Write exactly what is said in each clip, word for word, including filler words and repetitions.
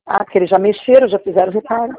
Ah, porque eles já mexeram, já fizeram reparo.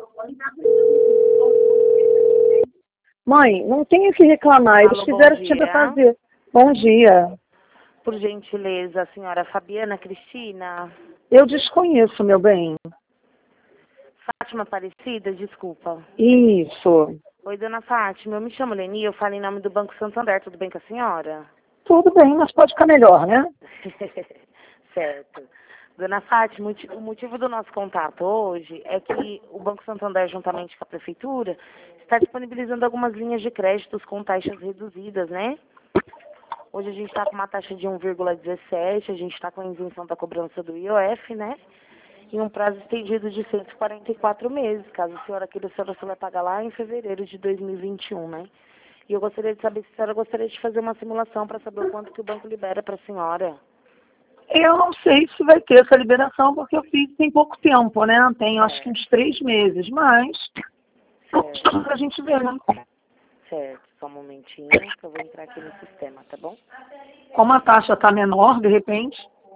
Mãe, não tenho o que reclamar, eles Alô, fizeram o bom que tinha para dia. fazer. Bom dia. Por gentileza, a senhora Fabiana Cristina? Eu desconheço, meu bem. Fátima Aparecida, desculpa. Isso. Oi, dona Fátima, eu me chamo Leni, eu falo em nome do Banco Santander, tudo bem com a senhora? Tudo bem, mas pode ficar melhor, né? Certo. Dona Fátima, o motivo do nosso contato hoje é que o Banco Santander, juntamente com a Prefeitura, está disponibilizando algumas linhas de créditos com taxas reduzidas, né? Hoje a gente está com uma taxa de um vírgula dezessete, a gente está com a isenção da cobrança do I O F, né? E um prazo estendido de cento e quarenta e quatro meses, caso a senhora queira, a senhora só vai pagar lá em fevereiro de dois mil e vinte e um, né? E eu gostaria de saber se a senhora gostaria de fazer uma simulação para saber o quanto que o banco libera para a senhora. Eu não sei se vai ter essa liberação, porque eu fiz tem pouco tempo, né? Tem acho que uns três meses, mas Certo, a gente vê, né? certo. Só um momentinho que eu vou entrar aqui no sistema, tá bom? Como a taxa está menor, de repente.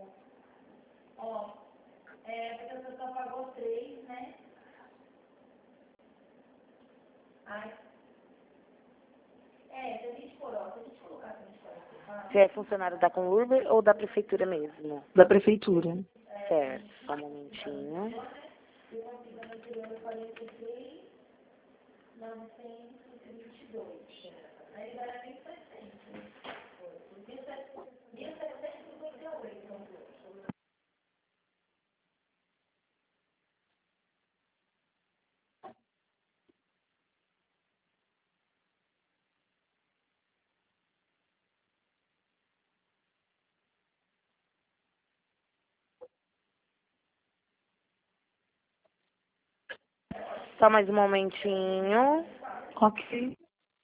Se é funcionário da Conurb ou da Prefeitura mesmo? Da prefeitura. Certo, só um momentinho. Só mais um momentinho. Ok.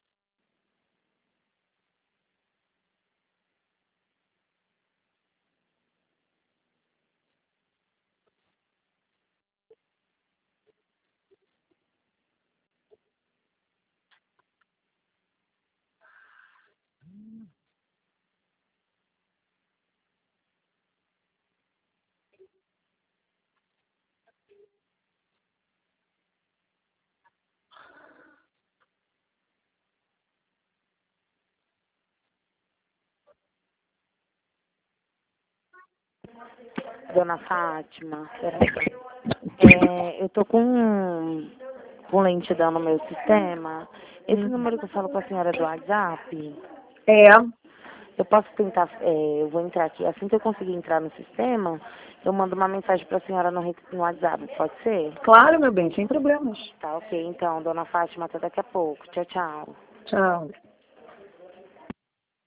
Dona Fátima, peraí. É, eu tô com, com lentidão no meu sistema. Esse número que eu falo com a senhora é do WhatsApp, É. eu posso tentar, é, eu vou entrar aqui, assim que eu conseguir entrar no sistema, eu mando uma mensagem para a senhora no, re- no WhatsApp, pode ser? Claro, meu bem, sem problemas. Tá, ok, então, dona Fátima, até daqui a pouco. Tchau, tchau. Tchau.